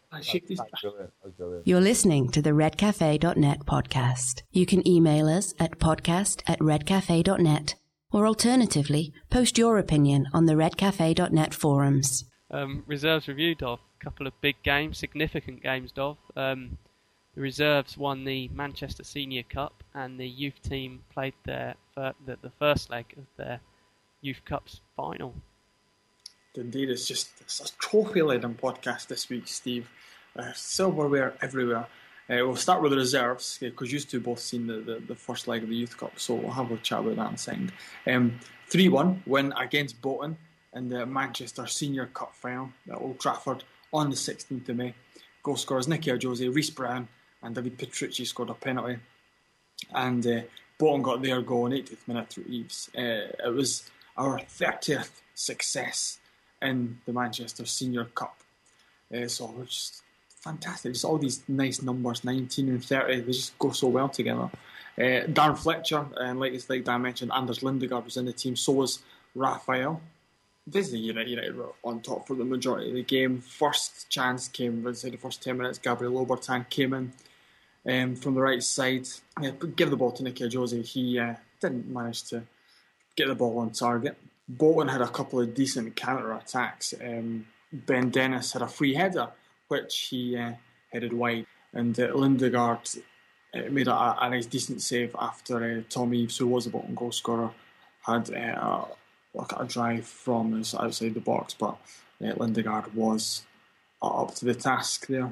[SPEAKER 1] You're listening to the redcafe.net podcast. You can email us at podcast@redcafe.net, or alternatively, post your opinion on the redcafe.net forums.
[SPEAKER 3] Reserves review, Dov. A couple of big games, significant games, Dov. The reserves won the Manchester Senior Cup, and the youth team played the first leg of their Youth Cup's final.
[SPEAKER 4] Indeed, it's a trophy-laden podcast this week, Steve. Silverware everywhere. We'll start with the reserves, because you two both seen the first leg of the Youth Cup, so we'll have a chat about that in a second. 3-1 win against Bolton in the Manchester Senior Cup final at Old Trafford on the 16th of May. Goal scorers Nicky Ajose, Reece Brown and David Petrucci scored a penalty. And Bolton got their goal in 80th minute through Eves. It was our 30th success in the Manchester Senior Cup. So it's just fantastic. Just all these nice numbers, 19 and 30, they just go so well together. Darren Fletcher, and like Dan mentioned, Anders Lindegaard was in the team, so was Raphael. Basically, United were on top for the majority of the game. First chance came inside the first 10 minutes. Gabriel Obertan came in from the right side. Give the ball to Nicky Ajose. He didn't manage to get the ball on target. Bolton had a couple of decent counter-attacks. Ben Dennis had a free header, which he headed wide. And Lindegaard made a nice, decent save after Tom Eves, who was a Bolton goal scorer, had a drive from outside the box. But Lindegaard was up to the task there.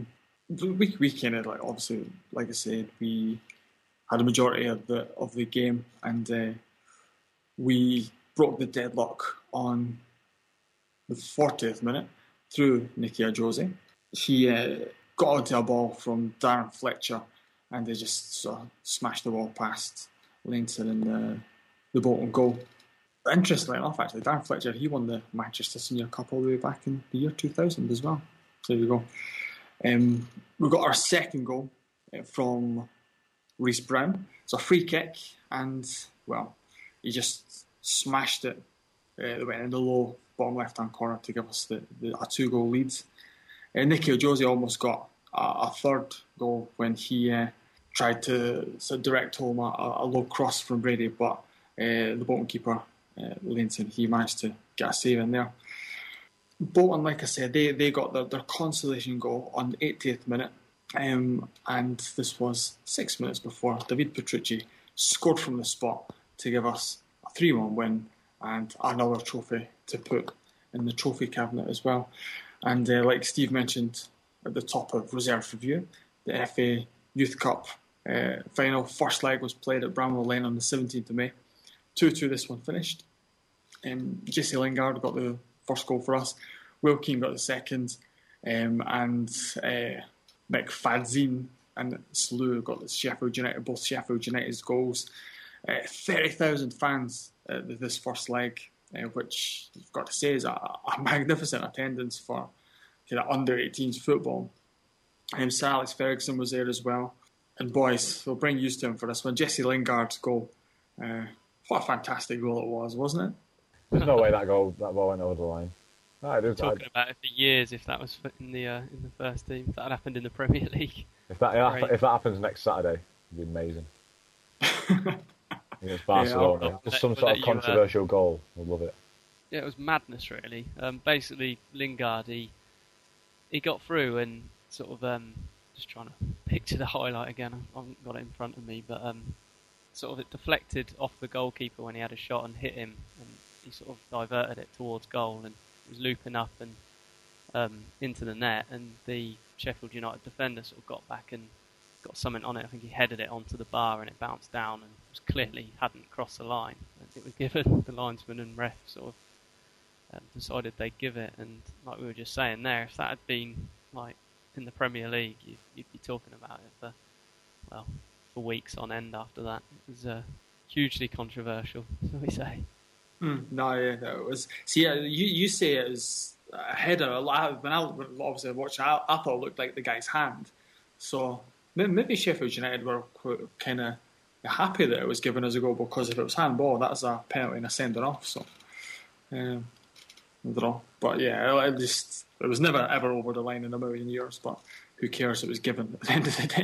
[SPEAKER 4] We kind of, obviously, like I said, we had a majority of the game, and we broke the deadlock on the 40th minute through Nicky Ajose. He got onto a ball from Darren Fletcher, and they just sort of smashed the ball past Lainton in the Bolton goal. Interestingly enough, actually, Darren Fletcher, he won the Manchester Senior Cup all the way back in the year 2000 as well. So there you go. We got our second goal from Reece Brown. It's a free kick, and well, he just smashed it. It went in the low bottom left-hand corner to give us a 2-goal lead. Nicky Ojozie almost got a third goal when he tried to direct home a low cross from Brady, but the Bolton keeper, Linton, he managed to get a save in there. Bolton, like I said, they got their consolation goal on the 80th minute, and this was 6 minutes before David Petrucci scored from the spot to give us a 3-1 win and another trophy to put in the trophy cabinet as well. And like Steve mentioned at the top of Reserve Review, the FA Youth Cup final first leg was played at Bramwell Lane on the 17th of May. 2-2 this one finished. Jesse Lingard got the first goal for us. Will Keane got the second. And Mick Fadzine and Slew got the both Sheffield United's goals. 30,000 fans at this first leg, which I've got to say is a magnificent attendance for kind of under-18s football. Sir Alex Ferguson was there as well. And boys, we'll bring you to him for this one. Jesse Lingard's goal. What a fantastic goal it was, wasn't it?
[SPEAKER 5] There's no way that ball went over the line. No,
[SPEAKER 3] talking about it for years. If that was in the first team, if that had happened in the Premier League.
[SPEAKER 5] If that happens next Saturday, it'd be amazing. Against Barcelona, just some sort of controversial goal. We'll love it.
[SPEAKER 3] Yeah, it was madness, really. Basically, Lingard he got through and sort of just trying to picture the highlight again. I haven't got it in front of me, but sort of it deflected off the goalkeeper when he had a shot and hit him, and he sort of diverted it towards goal and was looping up and into the net, and the Sheffield United defender sort of got back and got something on it. I think he headed it onto the bar and it bounced down and was clearly hadn't crossed the line. And it was given. The linesman and ref sort of decided they'd give it, and like we were just saying there, if that had been like in the Premier League, you'd be talking about it for weeks on end after that. It was hugely controversial, shall we say.
[SPEAKER 4] No, yeah, it was. See, you say it was a header. When I obviously watched it, I thought it looked like the guy's hand. So maybe Sheffield United were kind of happy that it was given as a goal, because if it was handball, that's a penalty and a sending off. So, I don't know. But yeah, it was never ever over the line in a million years. But who cares? It was given at the end of the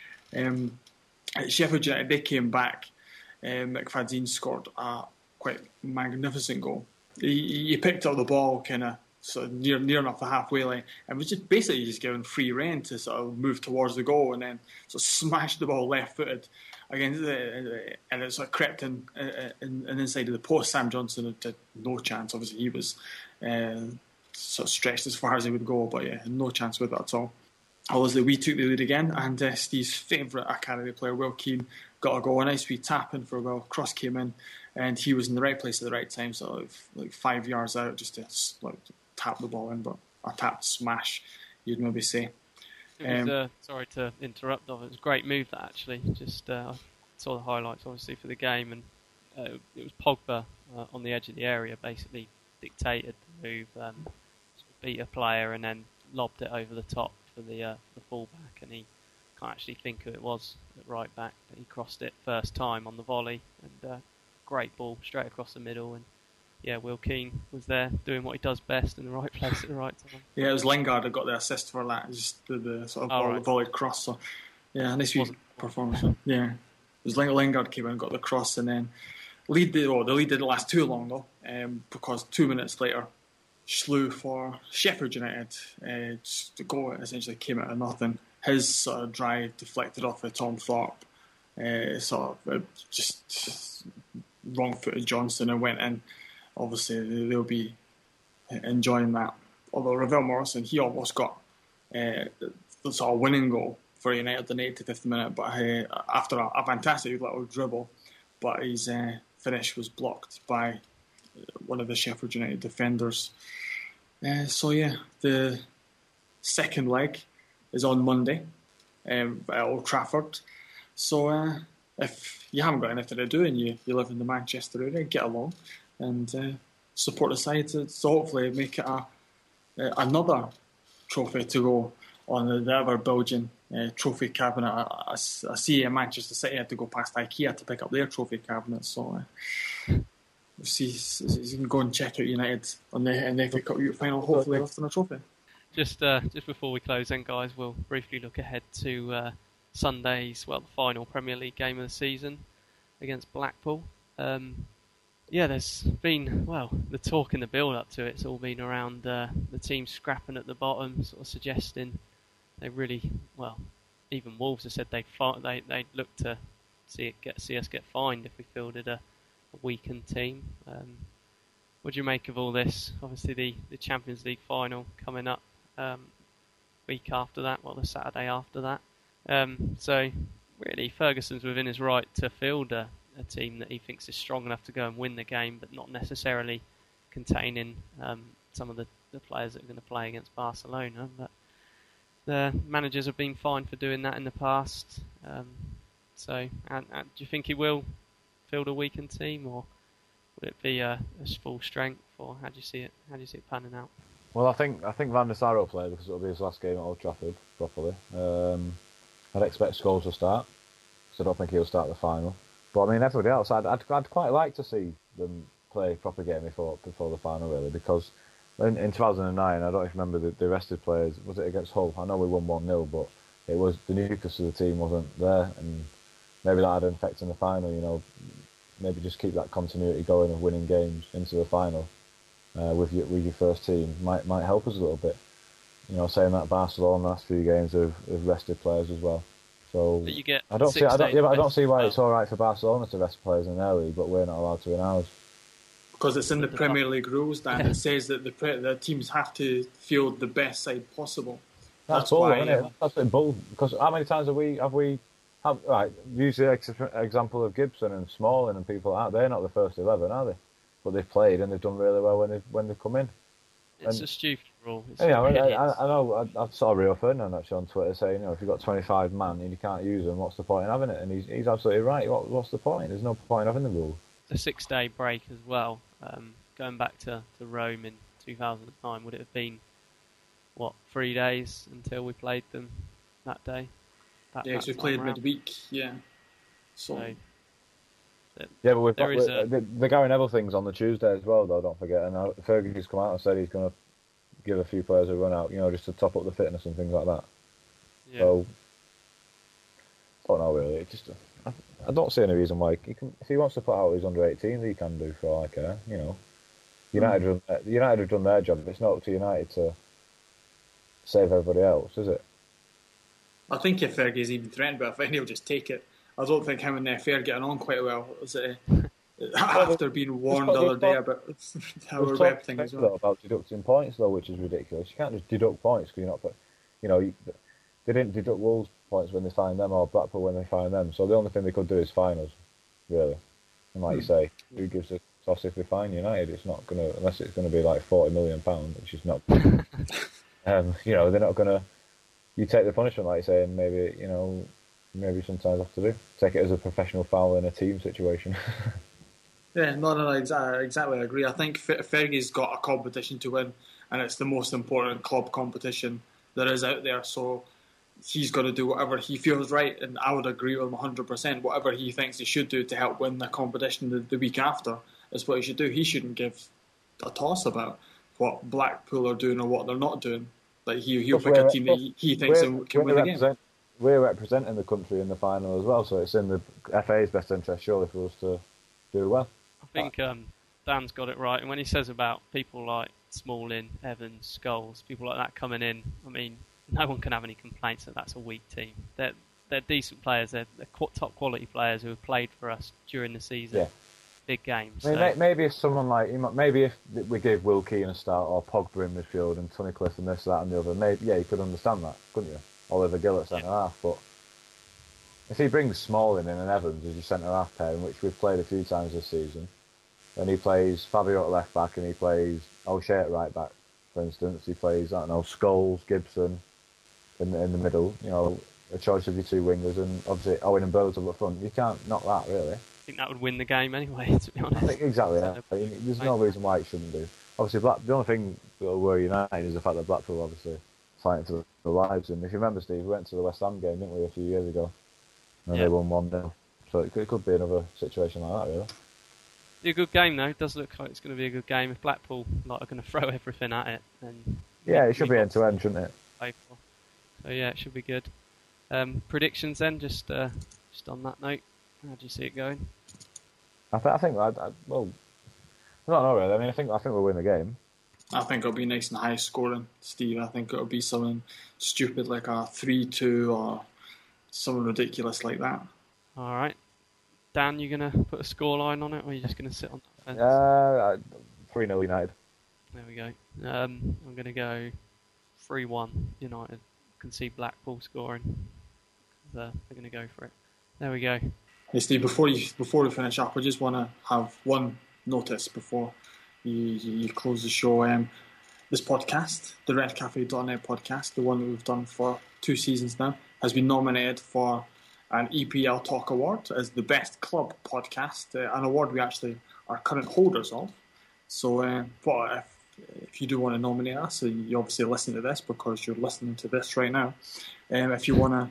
[SPEAKER 4] day. Sheffield United, they came back. McFadden scored a quite magnificent goal. He picked up the ball kind of sort of near enough the halfway line and was just basically just given free rein to sort of move towards the goal, and then sort of smashed the ball left-footed against and it sort of crept in inside of the post. Sam Johnson had no chance. Obviously he was sort of stretched as far as he would go, but yeah, no chance with it at all. Obviously we took the lead again, and Steve's favourite academy player, Will Keane, got a goal. A nice wee tap in for Will. Cross came in, and he was in the right place at the right time, sort of like 5 yards out, just to like tap the ball in, but a tap smash, you'd maybe say.
[SPEAKER 3] It was, sorry to interrupt, it was a great move that actually. Just I saw the highlights obviously for the game, and it was Pogba on the edge of the area, basically dictated the move, sort of beat a player and then lobbed it over the top for the fullback, and he can't actually think who it was at right back, but he crossed it first time on the volley, and great ball straight across the middle, and yeah, Will Keane was there doing what he does best in the right place at the right time. Yeah,
[SPEAKER 4] it was Lingard who got the assist for that, just the sort of volleyed cross. So yeah, nice performance. Yeah, it was Lingard came in and got the cross, and then the lead didn't last too long though, because 2 minutes later, Slew for Sheffield United, the goal essentially came out of nothing. His sort of drive deflected off of Tom Thorpe, sort of just wrong-footed Johnson and went in. Obviously, they'll be enjoying that. Although Ravel Morrison, he almost got the sort of winning goal for United in the 85th minute, but after a fantastic little dribble, but his finish was blocked by one of the Sheffield United defenders. So yeah, the second leg is on Monday at Old Trafford. So if you haven't got anything to do and you live in the Manchester area, get along and support the side to hopefully make it another trophy to go on the ever Belgian trophy cabinet. I see Manchester City had to go past IKEA to pick up their trophy cabinet, so see, you can go and check out United on the FA Cup final, hopefully lifting a trophy.
[SPEAKER 3] Just before we close then, guys, we'll briefly look ahead to Sunday's, the final Premier League game of the season against Blackpool. There's been, the talk in the build-up to it's all been around the team scrapping at the bottom, sort of suggesting they really, even Wolves have said they'd look to see us get fined if we fielded a weakened team. What do you make of all this? Obviously the Champions League final coming up week after that, the Saturday after that. So really Ferguson's within his right to field a team that he thinks is strong enough to go and win the game, but not necessarily containing some of the players that are going to play against Barcelona. But the managers have been fined for doing that in the past. Do you think he will field a weakened team, or would it be a full strength, or how do you see it? How do you see it panning out?
[SPEAKER 5] Well, I think Van der Sar will play because it'll be his last game at Old Trafford properly. I'd expect Scholes to start, so I don't think he'll start the final. But I mean, everybody else, I'd quite like to see them play a proper game before the final, really, because in 2009, I don't even remember the rested players. Was it against Hull? I know we won 1-0, but it was the nucleus of the team wasn't there, and maybe that had an effect in the final. Maybe just keep that continuity going of winning games into the final with your first team might help us a little bit. Saying that Barcelona last few games have rested players as well. So I don't see why it's all right for Barcelona to rest players in their league, but we're not allowed to in ours.
[SPEAKER 4] Because it's in the Premier League rules, Dan. It says that the teams have to field the best side possible.
[SPEAKER 5] That's bull, isn't it? That's bull. Because how many times have we use the example of Gibson and Smalling and people like that. They're not the first 11, are they? But they've played and they've done really well when they've come in.
[SPEAKER 3] It's a stupid rule.
[SPEAKER 5] I know. I saw Rio Ferdinand actually on Twitter saying, if you've got 25 man and you can't use them, what's the point in having it? And he's absolutely right. What's the point? There's no point in having the rule.
[SPEAKER 3] The 6-day break as well. Going back to Rome in 2009, would it have been 3 days until we played them that day?
[SPEAKER 4] Because we played midweek. Yeah. So.
[SPEAKER 5] But we've got the Gary Neville thing's on the Tuesday as well, though. Don't forget. And Fergie's come out and said he's going to give a few players a run out, just to top up the fitness and things like that. Yeah. So, I don't know really. I don't see any reason why if he wants to put out his under-18s, he can do for all I care. United have done their job. It's not up to United to save everybody else, is it?
[SPEAKER 4] I think if Fergie's even threatened, but I think he'll just take it. I don't think him and Fer are getting on quite well. After being warned the other day about our web thing as well.
[SPEAKER 5] About deducting points though, which is ridiculous. You can't just deduct points because you're not. They didn't deduct Wolves points when they fined them, or Blackpool when they fined them. So the only thing they could do is fine us, really. And like you say, who gives a toss if they fine United? It's not gonna, unless it's going to be like £40 million, which is not. They're not going to. You take the punishment, like you say, and maybe sometimes have to do. Take it as a professional foul in a team situation.
[SPEAKER 4] Yeah, no, exactly. I agree. I think Fergie's got a competition to win, and it's the most important club competition there is out there. So he's got to do whatever he feels right, and I would agree with him 100%. Whatever he thinks he should do to help win the competition the week after is what he should do. He shouldn't give a toss about what Blackpool are doing or what they're not doing. Like he'll pick a team that he thinks can win the game.
[SPEAKER 5] We're representing the country in the final as well, so it's in the FA's best interest, surely, for us to do well.
[SPEAKER 3] I think Dan's got it right, and when he says about people like Smalling, Evans, Scholes, people like that coming in, I mean, no one can have any complaints that that's a weak team. They're decent players, they're top quality players who have played for us during the season. Yeah. Big games.
[SPEAKER 5] I mean, maybe if someone like, maybe if we gave Will Keane a start, or Pogba in midfield, and Tunnicliffe and this, that and the other, maybe, you could understand that, couldn't you? Oliver Gill at centre-half, but if he brings Smalling in and Evans as your centre-half pairing, which we've played a few times this season, and he plays Fabio at left-back and he plays O'Shea at right-back, for instance, he plays, Scholes, Gibson in the middle, a choice of your two wingers, and obviously Owen and Burlington up front. You can't knock that, really. I
[SPEAKER 3] think that would win the game anyway, to be honest.
[SPEAKER 5] I think exactly, yeah. There's no reason why it shouldn't do. Obviously, the only thing that will worry United is the fact that Blackpool obviously fighting to the lives. And if you remember, Steve, we went to the West Ham game, didn't we, a few years ago? And they won 1-0. So it could be another situation like that, really.
[SPEAKER 3] Be a good game though. It does look like it's going to be a good game. If Blackpool are going to throw everything at it, then
[SPEAKER 5] it should be end to end, shouldn't it?
[SPEAKER 3] So yeah, it should be good. Predictions then, just on that note, how do you see it going?
[SPEAKER 5] I think well, I don't know really. I mean, I think we'll win the game.
[SPEAKER 4] I think it'll be nice and high scoring, Steve. I think it'll be something stupid like a 3-2 or something ridiculous like that.
[SPEAKER 3] All right. Dan, you going to put a scoreline on it, or are you just going to sit on that fence?
[SPEAKER 5] 3-0 United.
[SPEAKER 3] There we go. I'm going to go 3-1 United. I can see Blackpool scoring. They're going to go for it. There we go.
[SPEAKER 4] Hey Steve, before we finish up, I just want to have one notice before you close the show. This podcast, the redcafe.net podcast, the one that we've done for 2 seasons now, has been nominated for an EPL Talk Award as the best club podcast, an award we actually are current holders of. So, but if you do want to nominate us, so you obviously listen to this because you're listening to this right now. If you want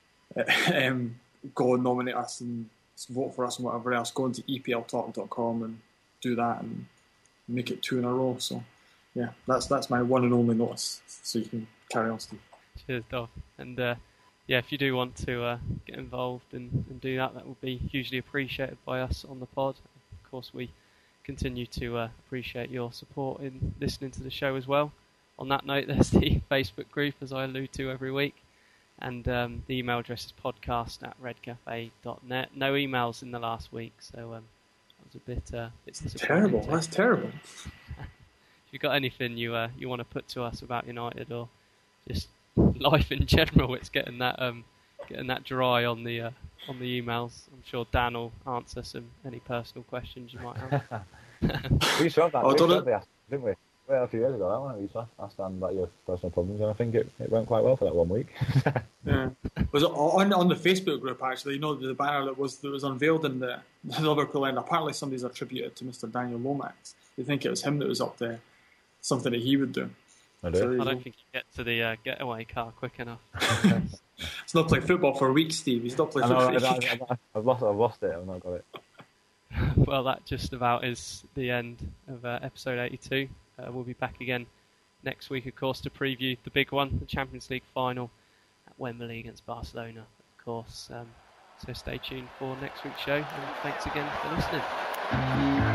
[SPEAKER 4] to go and nominate us and vote for us and whatever else, go into EPLtalk.com and do that and make it 2 in a row. So, yeah, that's my one and only notice. So you can carry on, Steve.
[SPEAKER 3] Cheers, Dov. And if you do want to get involved and do that, that would be hugely appreciated by us on the pod. Of course, we continue to appreciate your support in listening to the show as well. On that note, there's the Facebook group, as I allude to every week, and the email address is podcast@redcafe.net. No emails in the last week, so that was a bit disappointing.
[SPEAKER 4] Terrible. That's terrible.
[SPEAKER 3] If you've got anything you want to put to us about United or just life in general, it's getting that dry on the emails. I'm sure Dan will answer any personal questions you might have.
[SPEAKER 5] We used to have that, didn't we? Well, a few years ago, we used to ask Dan about your personal problems, and I think it went quite well for that 1 week.
[SPEAKER 4] Yeah, was it on the Facebook group actually? You know, the banner that was unveiled in the Liverpool end. Apparently, somebody's attributed to Mr. Daniel Lomax. They think it was him that was up there, something that he would do.
[SPEAKER 5] I do.
[SPEAKER 3] I don't think you get to the getaway car quick enough.
[SPEAKER 4] He's not played football for a week, Steve. He's not played football for a week.
[SPEAKER 5] I've lost it. I've not got it.
[SPEAKER 3] Well, that just about is the end of episode 82. We'll be back again next week, of course, to preview the big one, the Champions League final at Wembley against Barcelona, of course. So stay tuned for next week's show, and thanks again for listening.